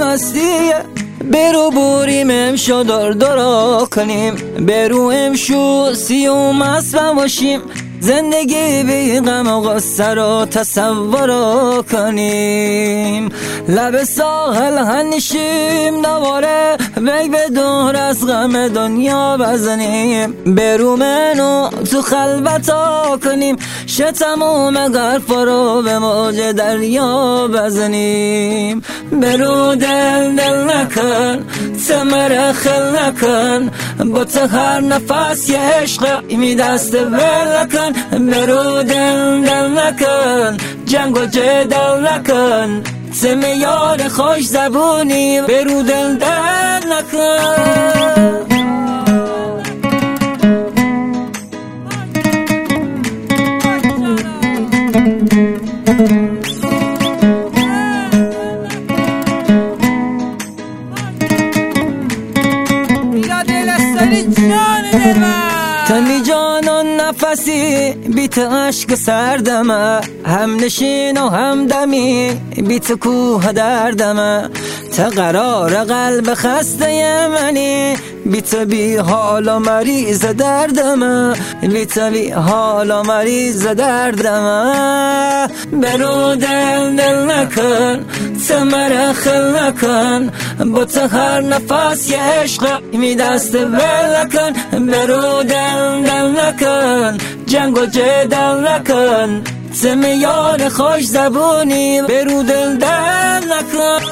هستیه، برو بریم امشو دار کنیم، برو امشو سیوم اسبم باشیم، زندگی بی غم و غصه رو تصور کنیم. لب ساحل هنشیم دوباره وی به دور از غم دنیا بزنیم، برو منو تو خلوتا کنیم، تموم غرف رو به موج دریا بزنیم. برو دل نکن، تمر خل نکن، با تو هر نفس یه عشق می دست ول نکن. برو دل نکن، جنگ و جدال نکن، سم یار خوش زبونی، برو دل نکن. تنی جان و نفسی بیت عشق سردمه، هم نشین و هم دمی بیت کوه دردمه، تا قرار قلب خسته منی، بیت بی حال و مریض دردمه، بیت بی حال و مریض دردمه. برو دل نکن، تمر خل نکن، با تو هر نفس یه عشق می دست ول نکن. برو دل نکن، جنگ و جدال نکن، سم یار خوش زبونی، برو دل نکن.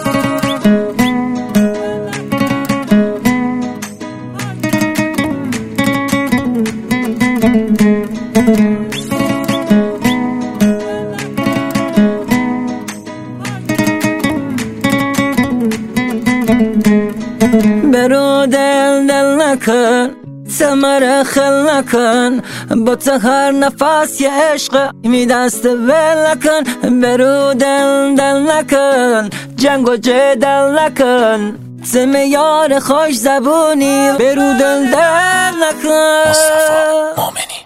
برو دل نکن، تمر خل نکن، با تو هر نفس یه عشق می دست ول نکن. برو دل نکن، جنگ و جدال نکن، سم یار خوش زبونی، برو دل نکن. مصطفی مومنی.